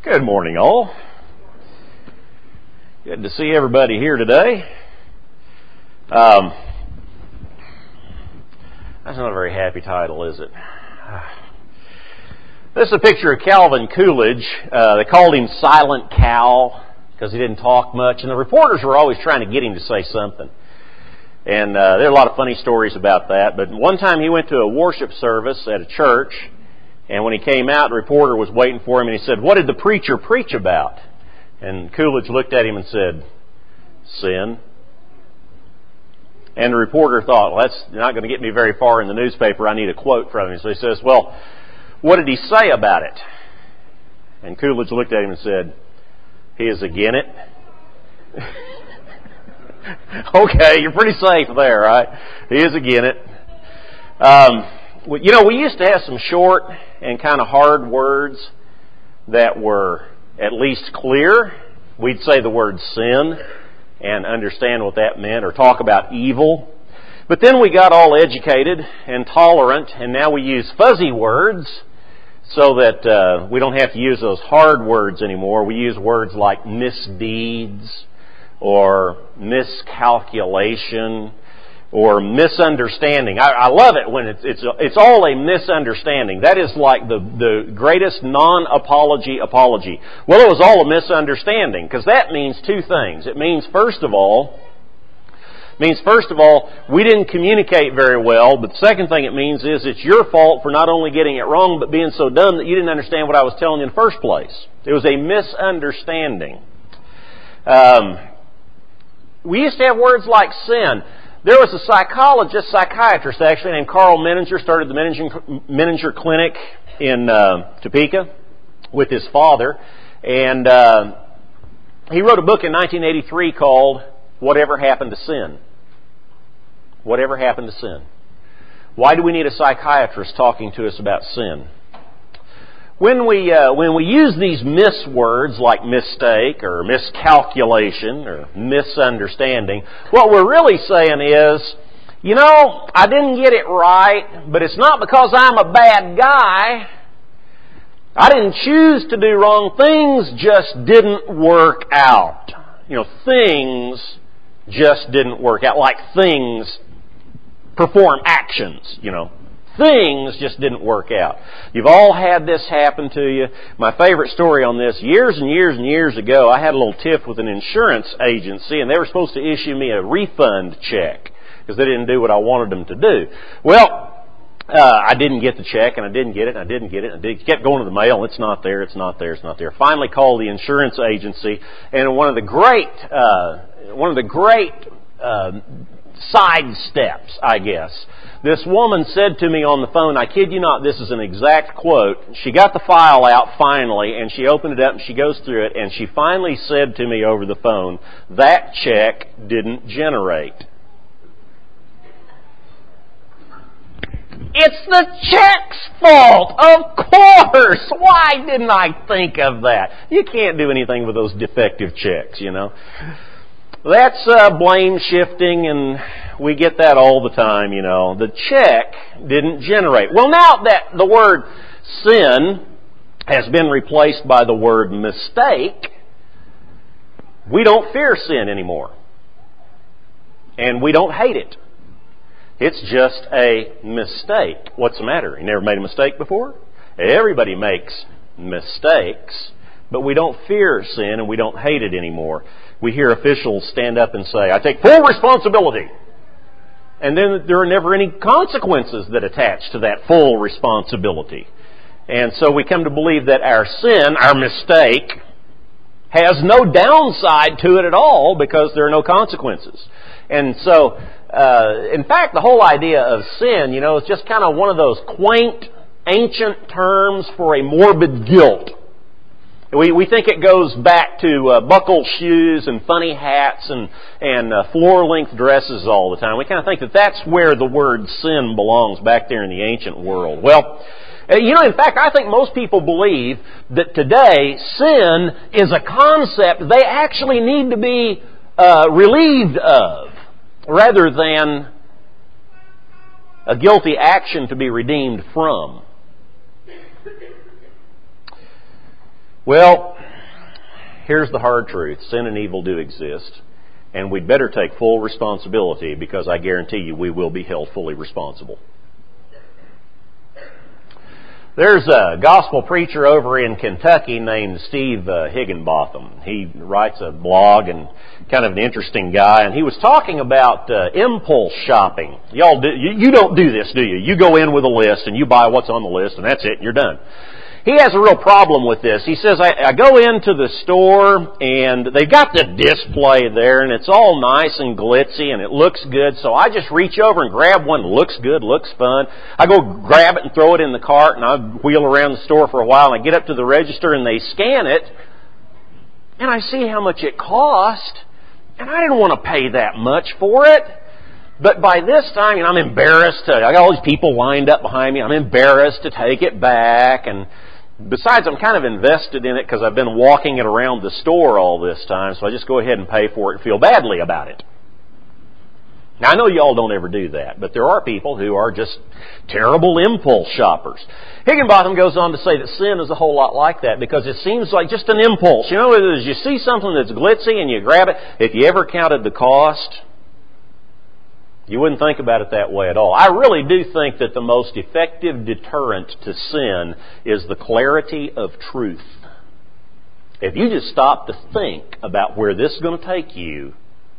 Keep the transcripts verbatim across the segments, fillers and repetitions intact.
Good morning, all. Good to see everybody here today. Um, that's not a very happy title, is it? This is a picture of Calvin Coolidge. Uh, they called him Silent Cal because he didn't talk much, and the reporters were always trying to get him to say something. And uh, there are a lot of funny stories about that. But one time he went to a worship service at a church, and when he came out, the reporter was waiting for him, and he said, "What did the preacher preach about?" And Coolidge looked at him and said, "Sin." And the reporter thought, well, that's not going to get me very far in the newspaper. I need a quote from him. So he says, "Well, what did he say about it?" And Coolidge looked at him and said, "He is again it." Okay, you're pretty safe there, right? He is again it. Um, you know, we used to have some short and kind of hard words that were at least clear. We'd say the word sin and understand what that meant, or talk about evil. But then we got all educated and tolerant, and now we use fuzzy words so that uh, we don't have to use those hard words anymore. We use words like misdeeds, or miscalculation, or misunderstanding. I, I love it when it's, it's it's all a misunderstanding. That is like the, the greatest non-apology apology. Well, it was all a misunderstanding, because that means two things. It means, first of all, means first of all, we didn't communicate very well, but the second thing it means is it's your fault for not only getting it wrong, but being so dumb that you didn't understand what I was telling you in the first place. It was a misunderstanding. Um, we used to have words like sin. There was a psychologist, psychiatrist actually, named Carl Menninger, started the Menninger, Menninger Clinic in uh, Topeka with his father. And uh, he wrote a book in nineteen eighty-three called Whatever Happened to Sin? Whatever Happened to Sin? Why do we need a psychiatrist talking to us about sin? When we uh, when we use these mis words like mistake or miscalculation or misunderstanding, what we're really saying is, you know, I didn't get it right, but it's not because I'm a bad guy. I didn't choose to do wrong. Things just didn't work out. You know, things just didn't work out. Like things perform actions, you know. Things just didn't work out. You've all had this happen to you. My favorite story on this, years and years and years ago, I had a little tiff with an insurance agency, and they were supposed to issue me a refund check because they didn't do what I wanted them to do. Well, uh, I didn't get the check, and I didn't get it, and I didn't get it, and it kept going to the mail, and it's not there, it's not there, it's not there. Finally called the insurance agency, and one of the great, uh, one of the great, uh, side steps, I guess. This woman said to me on the phone, I kid you not, this is an exact quote. She got the file out finally, and she opened it up, and she goes through it, and she finally said to me over the phone, "That check didn't generate." It's the check's fault, of course! Why didn't I think of that? You can't do anything with those defective checks, you know. That's uh, blame shifting, and we get that all the time, you know. The check didn't generate. Well, now that the word sin has been replaced by the word mistake, we don't fear sin anymore. And we don't hate it. It's just a mistake. What's the matter? You never made a mistake before? Everybody makes mistakes, but we don't fear sin and we don't hate it anymore. We hear officials stand up and say, "I take full responsibility." And then there are never any consequences that attach to that full responsibility. And so we come to believe that our sin, our mistake, has no downside to it at all because there are no consequences. And so, uh, in fact, the whole idea of sin, you know, is just kind of one of those quaint, ancient terms for a morbid guilt. We we think it goes back to uh, buckled shoes and funny hats and and uh, floor-length dresses all the time. We kind of think that that's where the word sin belongs, back there in the ancient world. Well, uh, you know, in fact, I think most people believe that today sin is a concept they actually need to be uh, relieved of, rather than a guilty action to be redeemed from. Well, here's the hard truth. Sin and evil do exist, and we'd better take full responsibility, because I guarantee you we will be held fully responsible. There's a gospel preacher over in Kentucky named Steve uh, Higginbotham. He writes a blog and kind of an interesting guy, and he was talking about uh, impulse shopping. Y'all do, you, you don't do this, do you? You go in with a list and you buy what's on the list, and that's it, and you're done. He has a real problem with this. He says, I, I go into the store and they've got the display there and it's all nice and glitzy and it looks good. So I just reach over and grab one that looks good, looks fun. I go grab it and throw it in the cart, and I wheel around the store for a while, and I get up to the register and they scan it and I see how much it cost, and I didn't want to pay that much for it. But by this time, you know, I'm embarrassed to, I got all these people lined up behind me. I'm embarrassed to take it back, and besides, I'm kind of invested in it because I've been walking it around the store all this time, so I just go ahead and pay for it and feel badly about it. Now, I know y'all don't ever do that, but there are people who are just terrible impulse shoppers. Higginbotham goes on to say that sin is a whole lot like that, because it seems like just an impulse. You know, as you see something that's glitzy and you grab it, if you ever counted the cost, you wouldn't think about it that way at all. I really do think that the most effective deterrent to sin is the clarity of truth. If you just stop to think about where this is going to take you,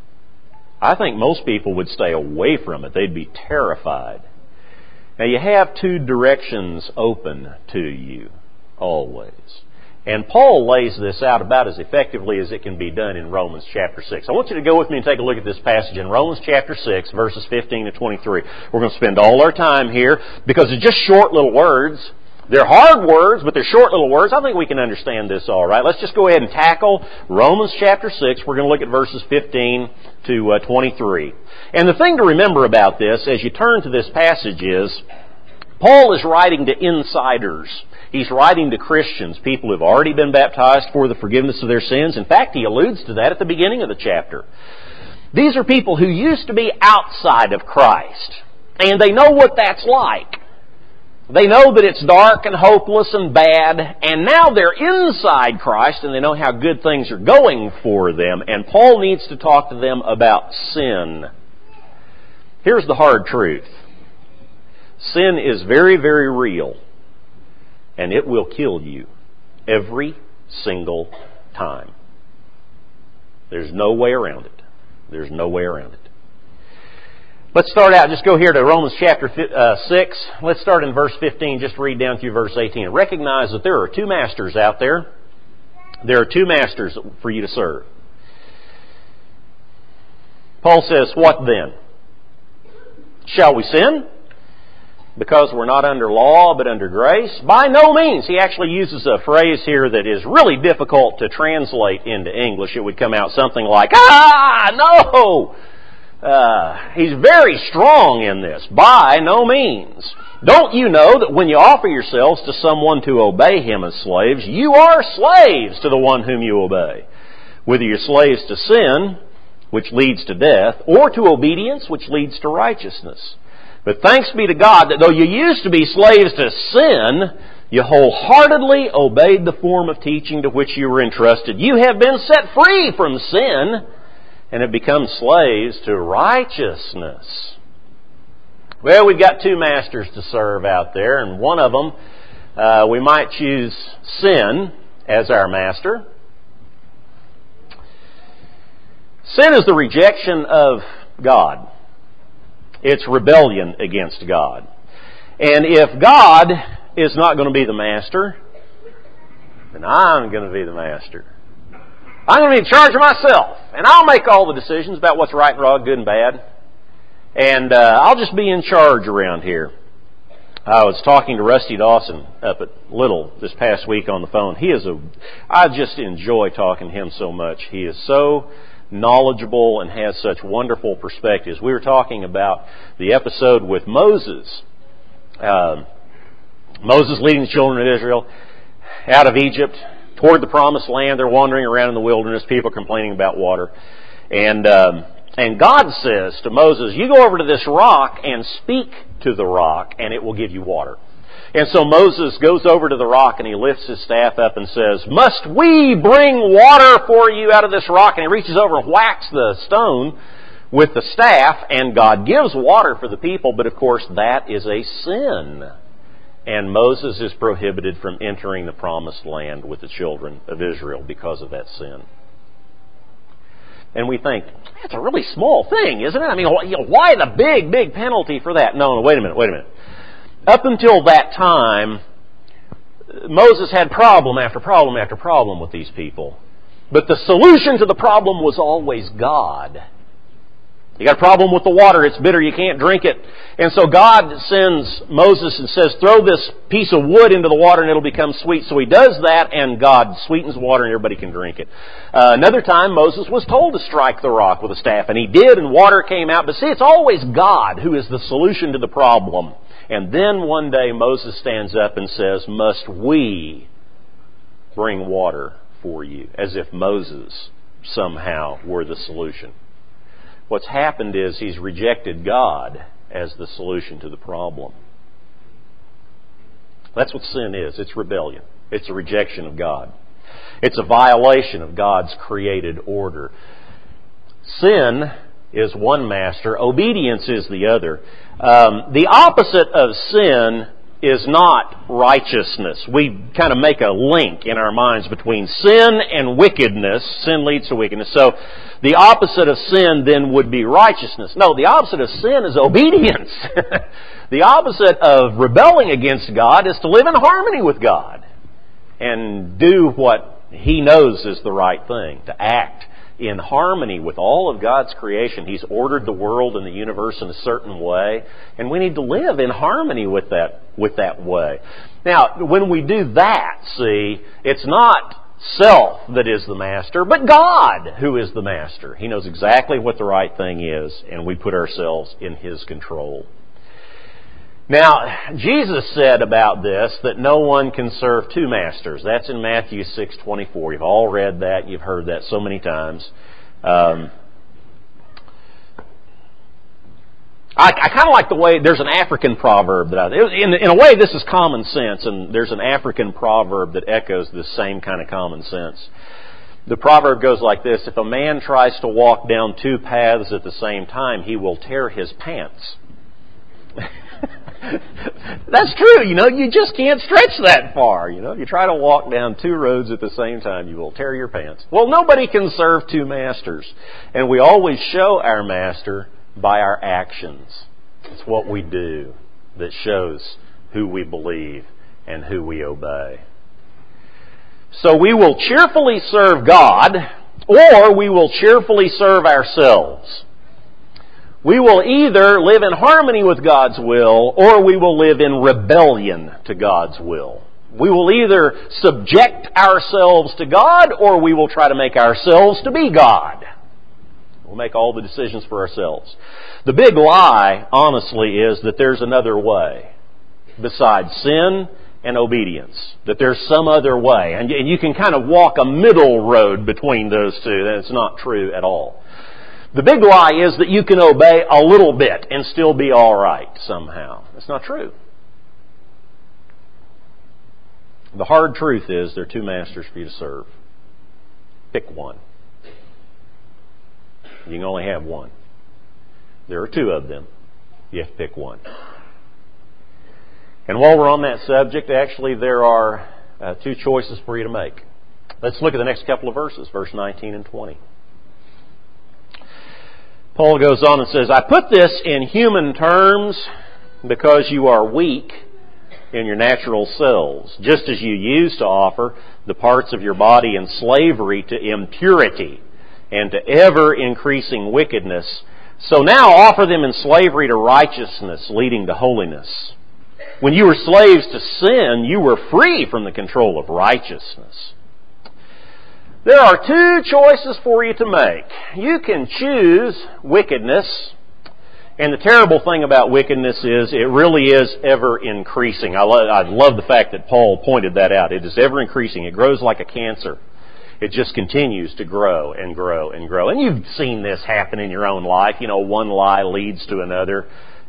I think most people would stay away from it. They'd be terrified. Now, you have two directions open to you, always. And Paul lays this out about as effectively as it can be done in Romans chapter six. I want you to go with me and take a look at this passage in Romans chapter six, verses fifteen to twenty-three. We're going to spend all our time here because it's just short little words. They're hard words, but they're short little words. I think we can understand this all right. Let's just go ahead and tackle Romans chapter six. We're going to look at verses fifteen to twenty-three. And the thing to remember about this as you turn to this passage is Paul is writing to insiders. He's writing to Christians, people who have already been baptized for the forgiveness of their sins. In fact, he alludes to that at the beginning of the chapter. These are people who used to be outside of Christ, and they know what that's like. They know that it's dark and hopeless and bad, and now they're inside Christ, and they know how good things are going for them, and Paul needs to talk to them about sin. Here's the hard truth. Sin is very, very real. And it will kill you every single time. There's no way around it. There's no way around it. Let's start out. Just go here to Romans chapter six. Let's start in verse fifteen. Just read down through verse eighteen. Recognize that there are two masters out there. There are two masters for you to serve. Paul says, what then? Shall we sin? Because we're not under law, but under grace? By no means. He actually uses a phrase here that is really difficult to translate into English. It would come out something like, ah, no! Uh, he's very strong in this. By no means. Don't you know that when you offer yourselves to someone to obey him as slaves, you are slaves to the one whom you obey? Whether you're slaves to sin, which leads to death, or to obedience, which leads to righteousness. But thanks be to God that though you used to be slaves to sin, you wholeheartedly obeyed the form of teaching to which you were entrusted. You have been set free from sin and have become slaves to righteousness. Well, we've got two masters to serve out there, and one of them, uh, we might choose sin as our master. Sin is the rejection of God. It's rebellion against God. And if God is not going to be the master, then I'm going to be the master. I'm going to be in charge of myself. And I'll make all the decisions about what's right and wrong, good and bad. And uh, I'll just be in charge around here. I was talking to Rusty Dawson up at Little this past week on the phone. He is a, I just enjoy talking to him so much. He is so knowledgeable and has such wonderful perspectives. We were talking about the episode with Moses. Um, Moses leading the children of Israel out of Egypt toward the promised land. They're wandering around in the wilderness, people complaining about water. And um, and God says to Moses, you go over to this rock and speak to the rock and it will give you water. And so Moses goes over to the rock and he lifts his staff up and says, "Must we bring water for you out of this rock?" And he reaches over and whacks the stone with the staff, and God gives water for the people, but of course that is a sin. And Moses is prohibited from entering the promised land with the children of Israel because of that sin. And we think, that's a really small thing, isn't it? I mean, why the big, big penalty for that? No, no, wait a minute, wait a minute. Up until that time, Moses had problem after problem after problem with these people. But the solution to the problem was always God. You got a problem with the water, it's bitter, you can't drink it. And so God sends Moses and says, throw this piece of wood into the water and it'll become sweet. So he does that and God sweetens water and everybody can drink it. Uh, another time Moses was told to strike the rock with a staff and he did and water came out. But see, it's always God who is the solution to the problem. And then one day Moses stands up and says, "Must we bring water for you?" As if Moses somehow were the solution. What's happened is he's rejected God as the solution to the problem. That's what sin is. It's rebellion. It's a rejection of God. It's a violation of God's created order. Sin is one master. Obedience is the other. Um, the opposite of sin is not righteousness. We kind of make a link in our minds between sin and wickedness. Sin leads to wickedness. So the opposite of sin then would be righteousness. No, the opposite of sin is obedience. The opposite of rebelling against God is to live in harmony with God and do what He knows is the right thing, to act in harmony with all of God's creation. He's ordered the world and the universe in a certain way, and we need to live in harmony with that, with that way. Now, when we do that, see, it's not self that is the master, but God who is the master. He knows exactly what the right thing is, and we put ourselves in His control. Now, Jesus said about this that no one can serve two masters. That's in Matthew six twenty-four. You've all read that. You've heard that so many times. Um, I, I kind of like the way, there's an African proverb that I, in, in a way this is common sense, and there's an African proverb that echoes this same kind of common sense. The proverb goes like this: if a man tries to walk down two paths at the same time, he will tear his pants. That's true, you know, you just can't stretch that far, you know. If you try to walk down two roads at the same time, you will tear your pants. Well, nobody can serve two masters, and we always show our master by our actions. It's what we do that shows who we believe and who we obey. So we will cheerfully serve God, or we will cheerfully serve ourselves. We will either live in harmony with God's will, or we will live in rebellion to God's will. We will either subject ourselves to God, or we will try to make ourselves to be God. We'll make all the decisions for ourselves. The big lie, honestly, is that there's another way besides sin and obedience. That there's some other way. And you can kind of walk a middle road between those two. That's not true at all. The big lie is that you can obey a little bit and still be all right somehow. That's not true. The hard truth is there are two masters for you to serve. Pick one. You can only have one. There are two of them. You have to pick one. And while we're on that subject, actually there are uh, two choices for you to make. Let's look at the next couple of verses, verse nineteen and twenty. Paul goes on and says, I put this in human terms because you are weak in your natural selves, just as you used to offer the parts of your body in slavery to impurity and to ever-increasing wickedness. So now offer them in slavery to righteousness, leading to holiness. When you were slaves to sin, you were free from the control of righteousness. There are two choices for you to make. You can choose wickedness, and the terrible thing about wickedness is it really is ever increasing. I love, I love the fact that Paul pointed that out. It is ever increasing. It grows like a cancer. It just continues to grow and grow and grow. And you've seen this happen in your own life. You know, one lie leads to another,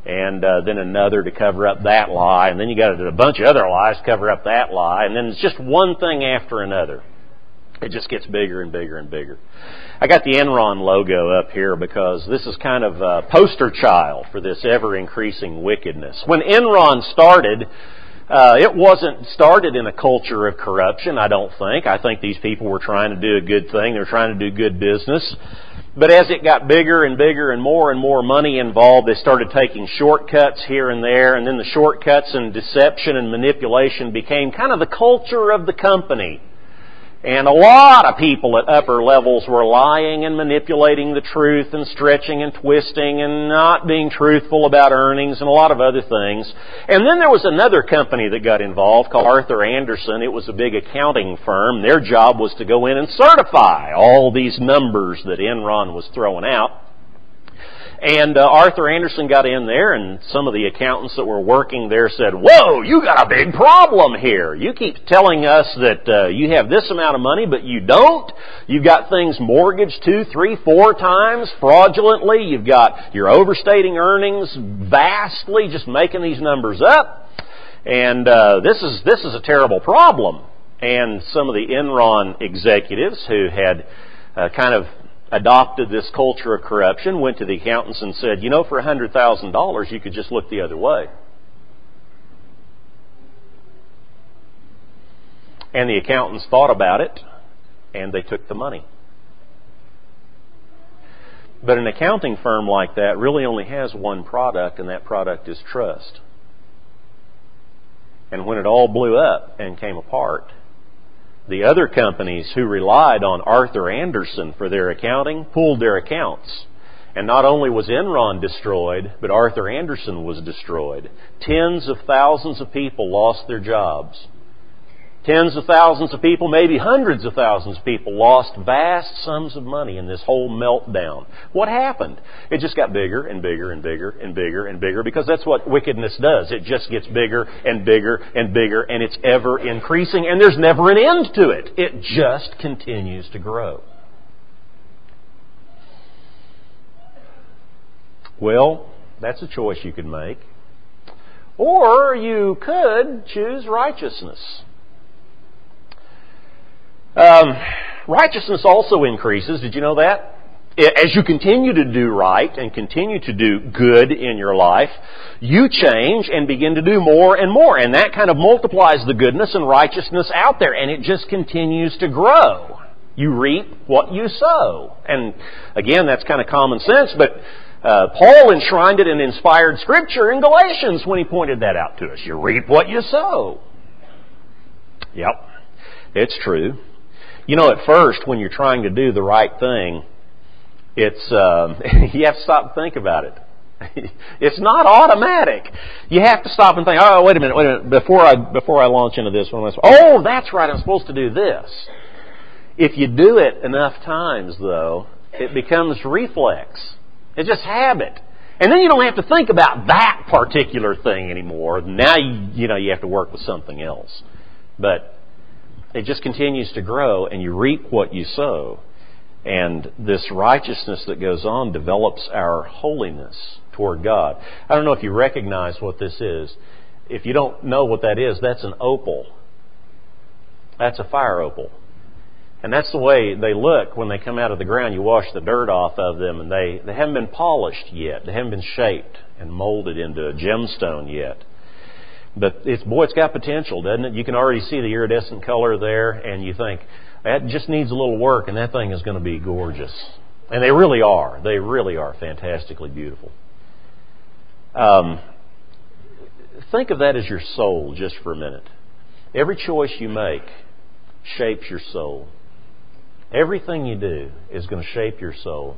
and uh, then another to cover up that lie, and then you got a bunch of other lies to cover up that lie, and then it's just one thing after another. It just gets bigger and bigger and bigger. I got the Enron logo up here because this is kind of a poster child for this ever-increasing wickedness. When Enron started, uh, it wasn't started in a culture of corruption, I don't think. I think these people were trying to do a good thing. They were trying to do good business. But as it got bigger and bigger and more and more money involved, they started taking shortcuts here and there, and then the shortcuts and deception and manipulation became kind of the culture of the company. And a lot of people at upper levels were lying and manipulating the truth and stretching and twisting and not being truthful about earnings and a lot of other things. And then there was another company that got involved called Arthur Andersen. It was a big accounting firm. Their job was to go in and certify all these numbers that Enron was throwing out. And uh, Arthur Andersen got in there, and some of the accountants that were working there said, "Whoa, you got a big problem here. You keep telling us that uh, you have this amount of money, but you don't. You've got things mortgaged two, three, four times fraudulently. You've got, you're overstating earnings vastly, just making these numbers up. And uh, this is this is a terrible problem." And some of the Enron executives who had uh, kind of adopted this culture of corruption went to the accountants and said, "You know, for one hundred thousand dollars, you could just look the other way." And the accountants thought about it, and they took the money. But an accounting firm like that really only has one product, and that product is trust. And when it all blew up and came apart, the other companies who relied on Arthur Andersen for their accounting pulled their accounts. And not only was Enron destroyed, but Arthur Andersen was destroyed. Tens of thousands of people lost their jobs. Tens of thousands of people, maybe hundreds of thousands of people, lost vast sums of money in this whole meltdown. What happened? It just got bigger and bigger and bigger and bigger and bigger, because that's what wickedness does. It just gets bigger and bigger and bigger, and it's ever increasing, and there's never an end to it. It just continues to grow. Well, that's a choice you could make. Or you could choose righteousness. Um, righteousness also increases. Did you know that? As you continue to do right and continue to do good in your life, you change and begin to do more and more. And that kind of multiplies the goodness and righteousness out there. And it just continues to grow. You reap what you sow. And again, that's kind of common sense. But uh, Paul enshrined it in inspired Scripture in Galatians when he pointed that out to us. You reap what you sow. Yep, it's true. You know, at first, when you're trying to do the right thing, it's um, you have to stop and think about it. It's not automatic. You have to stop and think, oh, wait a minute, wait a minute, before I before I launch into this one. Oh, that's right, I'm supposed to do this. If you do it enough times, though, it becomes reflex. It's just habit. And then you don't have to think about that particular thing anymore. Now, you, you know, you have to work with something else. But it just continues to grow, and you reap what you sow. And this righteousness that goes on develops our holiness toward God. I don't know if you recognize what this is. If you don't know what that is, that's an opal. That's a fire opal. And that's the way they look when they come out of the ground. You wash the dirt off of them, and they, they haven't been polished yet. They haven't been shaped and molded into a gemstone yet. But it's, boy, it's got potential, doesn't it? You can already see the iridescent color there, and you think, that just needs a little work, and that thing is going to be gorgeous. And they really are. They really are fantastically beautiful. Um, think of that as your soul just for a minute. Every choice you make shapes your soul. Everything you do is going to shape your soul.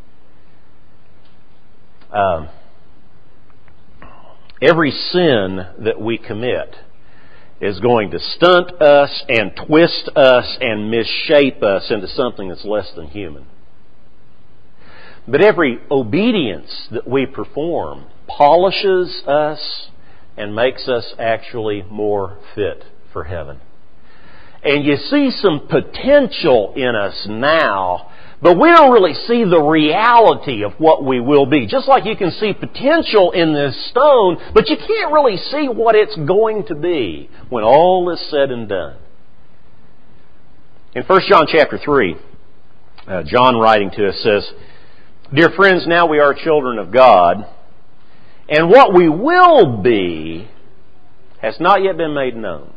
Um, every sin that we commit is going to stunt us and twist us and misshape us into something that's less than human. But every obedience that we perform polishes us and makes us actually more fit for heaven. And you see some potential in us now But we don't really see the reality of what we will be. Just like you can see potential in this stone, but you can't really see what it's going to be when all is said and done. In First John chapter three, uh, John writing to us says, "Dear friends, now we are children of God, and what we will be has not yet been made known.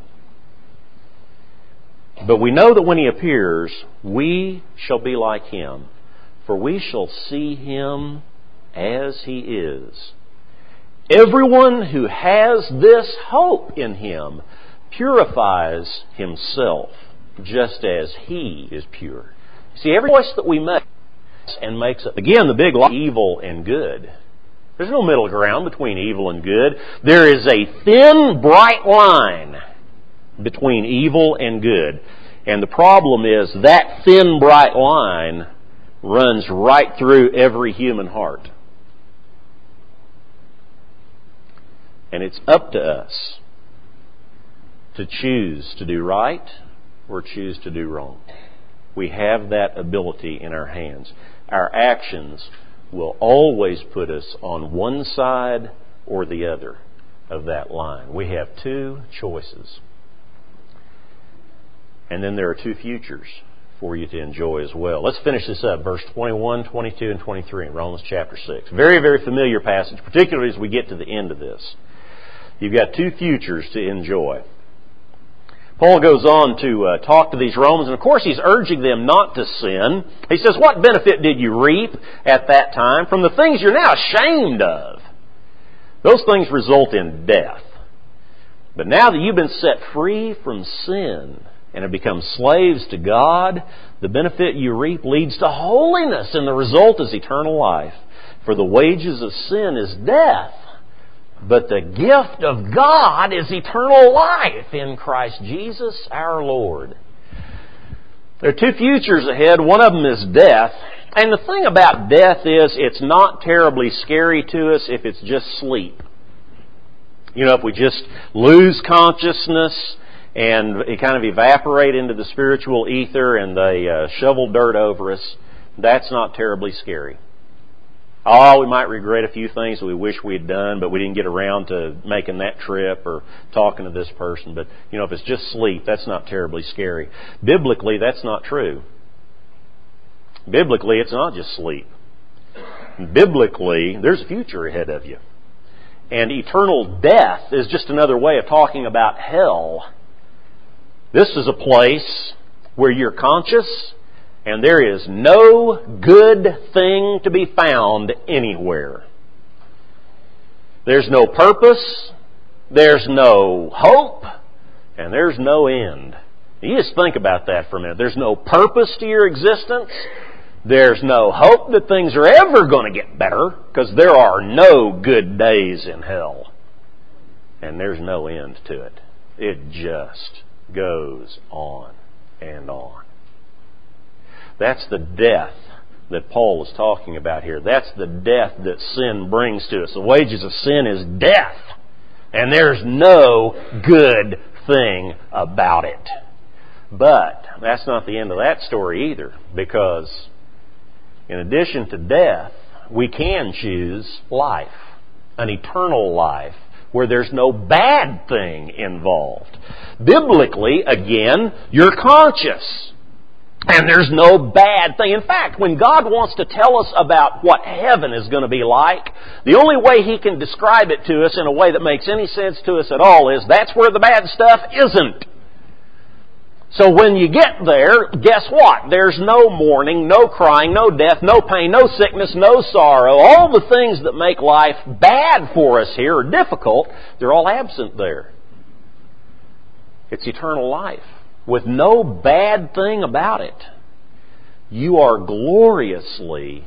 But we know that when He appears, we shall be like Him, for we shall see Him as He is. Everyone who has this hope in Him purifies himself, just as He is pure." See, every choice that we make and makes it, again, the big lie, evil and good. There's no middle ground between evil and good. There is a thin, bright line between evil and good. And the problem is that thin, bright line runs right through every human heart. And it's up to us to choose to do right or choose to do wrong. We have that ability in our hands. Our actions will always put us on one side or the other of that line. We have two choices. And then there are two futures for you to enjoy as well. Let's finish this up. Verse twenty-one, twenty-two, and twenty-three in Romans chapter six. Very, very familiar passage, particularly as we get to the end of this. You've got two futures to enjoy. Paul goes on to uh, talk to these Romans, and of course he's urging them not to sin. He says, "What benefit did you reap at that time from the things you're now ashamed of? Those things result in death. But now that you've been set free from sin and have become slaves to God, the benefit you reap leads to holiness, and the result is eternal life. For the wages of sin is death, but the gift of God is eternal life in Christ Jesus our Lord." There are two futures ahead. One of them is death. And the thing about death is it's not terribly scary to us if it's just sleep. You know, if we just lose consciousness and it kind of evaporate into the spiritual ether and they uh, shovel dirt over us, that's not terribly scary. Oh, we might regret a few things that we wish we had done, but we didn't get around to making that trip or talking to this person. But, you know, if it's just sleep, that's not terribly scary. Biblically, that's not true. Biblically, it's not just sleep. Biblically, there's a future ahead of you. And eternal death is just another way of talking about hell. This is a place where you're conscious and there is no good thing to be found anywhere. There's no purpose, there's no hope, and there's no end. You just think about that for a minute. There's no purpose to your existence. There's no hope that things are ever going to get better, because there are no good days in hell. And there's no end to it. It just goes on and on. That's the death that Paul is talking about here. That's the death that sin brings to us. The wages of sin is death. And there's no good thing about it. But that's not the end of that story either, because in addition to death, we can choose life, an eternal life, where there's no bad thing involved. Biblically, again, you're conscious. And there's no bad thing. In fact, when God wants to tell us about what heaven is going to be like, the only way He can describe it to us in a way that makes any sense to us at all is that's where the bad stuff isn't. So when you get there, guess what? There's no mourning, no crying, no death, no pain, no sickness, no sorrow. All the things that make life bad for us here or difficult, they're all absent there. It's eternal life with no bad thing about it. You are gloriously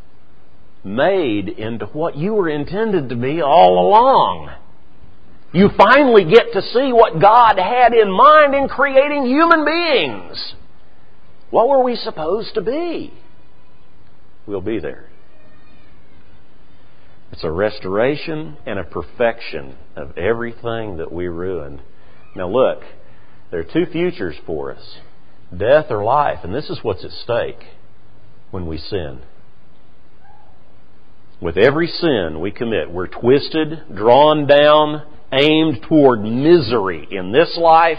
made into what you were intended to be all along. You finally get to see what God had in mind in creating human beings. What were we supposed to be? We'll be there. It's a restoration and a perfection of everything that we ruined. Now look, there are two futures for us, death or life, and this is what's at stake. when we sin. With every sin we commit, we're twisted, drawn down, aimed toward misery in this life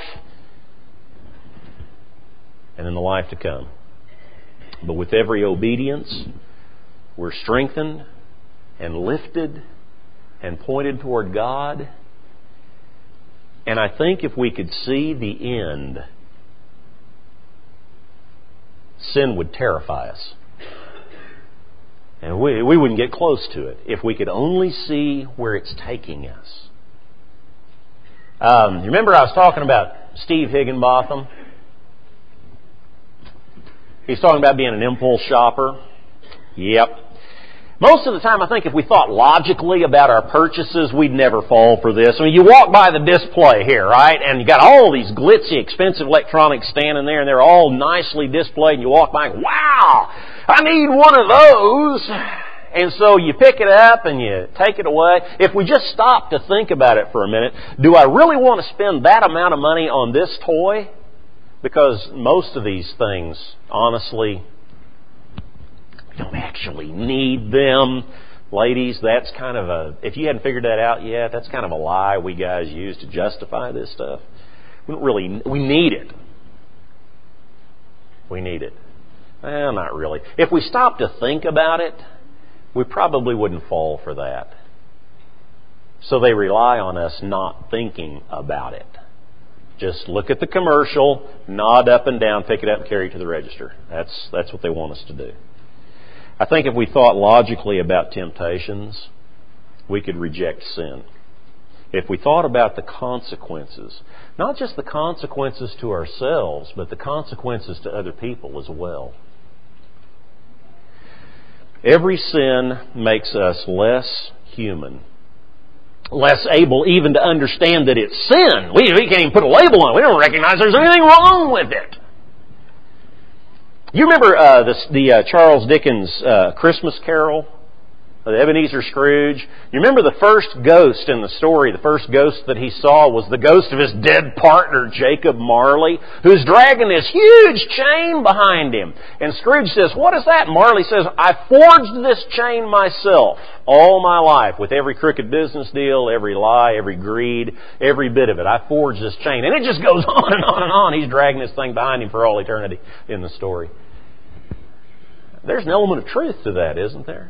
and in the life to come. But with every obedience, we're strengthened and lifted and pointed toward God. And I think if we could see the end, sin would terrify us. And we, we wouldn't get close to it if we could only see where it's taking us. Um, you remember I was talking about Steve Higginbotham? He's talking about being an impulse shopper. Yep. Most of the time, I think if we thought logically about our purchases, we'd never fall for this. I mean, you walk by the display here, right? And you got all these glitzy, expensive electronics standing there, and they're all nicely displayed, and you walk by and, wow, I need one of those. And so you pick it up and you take it away. If we just stop to think about it for a minute, do I really want to spend that amount of money on this toy? Because most of these things, honestly, we don't actually need them. Ladies, that's kind of a, if you hadn't figured that out yet, that's kind of a lie we guys use to justify this stuff. We don't really, we need it. We need it. Well, not really. If we stop to think about it, we probably wouldn't fall for that. So they rely on us not thinking about it. Just look at the commercial, nod up and down, pick it up and carry it to the register. That's, that's what they want us to do. I think if we thought logically about temptations, we could reject sin. If we thought about the consequences, not just the consequences to ourselves, but the consequences to other people as well. Every sin makes us less human, less able even to understand that it's sin. We, we can't even put a label on it. We don't recognize there's anything wrong with it. You remember uh, the, the uh, Charles Dickens uh, Christmas Carol, the Ebenezer Scrooge? You remember the first ghost in the story, the first ghost that he saw was the ghost of his dead partner, Jacob Marley, who's dragging this huge chain behind him. And Scrooge says, what is that? Marley says, I forged this chain myself all my life with every crooked business deal, every lie, every greed, every bit of it. I forged this chain. And it just goes on and on and on. He's dragging this thing behind him for all eternity in the story. There's an element of truth to that, isn't there?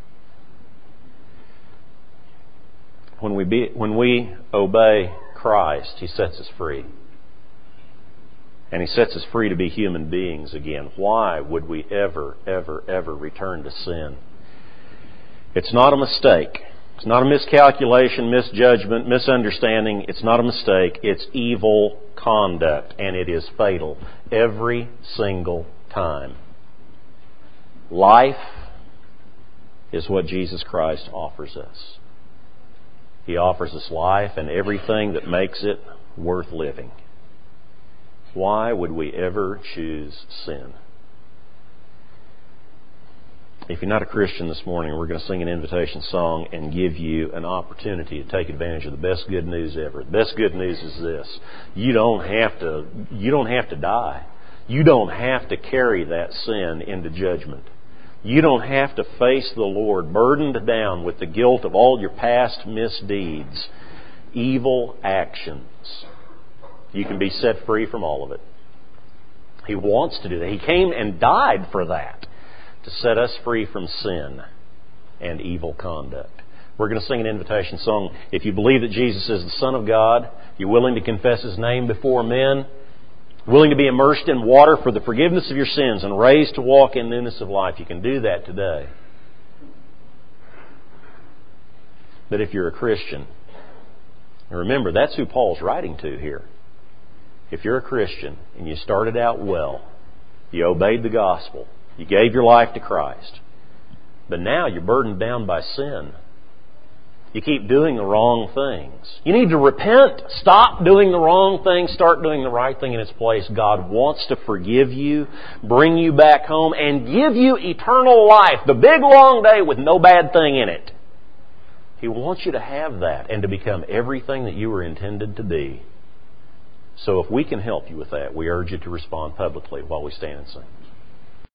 When we be, when we obey Christ, He sets us free. And He sets us free to be human beings again. Why would we ever, ever, ever return to sin? It's not a mistake. It's not a miscalculation, misjudgment, misunderstanding. It's not a mistake. It's evil conduct. And it is fatal every single time. Life is what Jesus Christ offers us. He offers us life and everything that makes it worth living. Why would we ever choose sin? If you're not a Christian this morning, we're going to sing an invitation song and give you an opportunity to take advantage of the best good news ever. The best good news is this. You don't have to, you don't have to die. You don't have to carry that sin into judgment. You don't have to face the Lord burdened down with the guilt of all your past misdeeds, evil actions. You can be set free from all of it. He wants to do that. He came and died for that, to set us free from sin and evil conduct. We're going to sing an invitation song. If you believe that Jesus is the Son of God, you're willing to confess His name before men, willing to be immersed in water for the forgiveness of your sins and raised to walk in newness of life, you can do that today. But if you're a Christian, and remember, that's who Paul's writing to here. If you're a Christian and you started out well, you obeyed the gospel, you gave your life to Christ, but now you're burdened down by sin. You keep doing the wrong things. You need to repent. Stop doing the wrong thing. Start doing the right thing in its place. God wants to forgive you, bring you back home, and give you eternal life. The big long day with no bad thing in it. He wants you to have that and to become everything that you were intended to be. So if we can help you with that, we urge you to respond publicly while we stand and sing.